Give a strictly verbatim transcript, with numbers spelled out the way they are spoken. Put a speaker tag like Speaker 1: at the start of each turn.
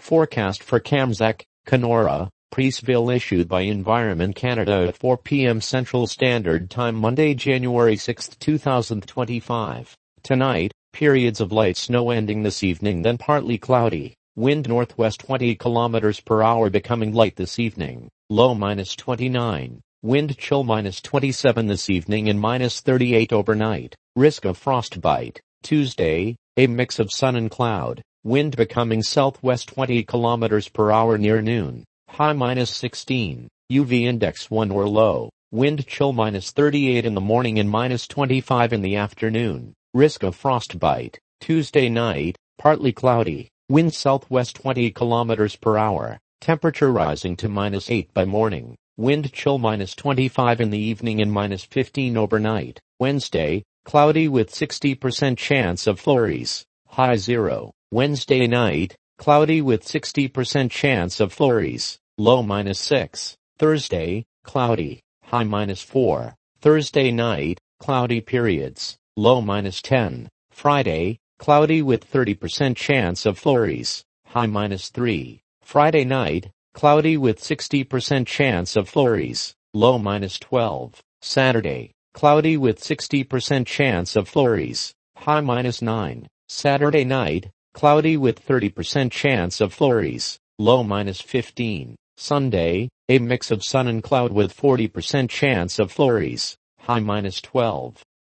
Speaker 1: Forecast for Kamsack, Kenora, Preeceville issued by Environment Canada at four p m Central Standard Time Monday, January sixth, two thousand twenty-five. Tonight, periods of light snow ending this evening, then partly cloudy. Wind northwest twenty kilometers per hour becoming light this evening. Low minus twenty-nine. Wind chill minus twenty-seven this evening and minus thirty-eight overnight. Risk of frostbite. Tuesday, a mix of sun and cloud. Wind becoming southwest twenty kilometers per hour near noon. High minus sixteen. U V index one or low. Wind chill minus thirty-eight in the morning and minus twenty-five in the afternoon. Risk of frostbite. Tuesday night, partly cloudy. Wind southwest twenty kilometers per hour. Temperature rising to minus eight by morning. Wind chill minus twenty-five in the evening and minus fifteen overnight. Wednesday, cloudy with sixty percent chance of flurries. High zero. Wednesday night, cloudy with sixty percent chance of flurries. Low minus six. Thursday, cloudy. High minus four. Thursday night, cloudy periods. Low minus ten. Friday, cloudy with thirty percent chance of flurries. High minus three. Friday night, cloudy with sixty percent chance of flurries. Low minus twelve. Saturday, cloudy with sixty percent chance of flurries. High minus nine. Saturday night, cloudy with thirty percent chance of flurries. Low minus fifteen. Sunday, a mix of sun and cloud with forty percent chance of flurries. High minus twelve.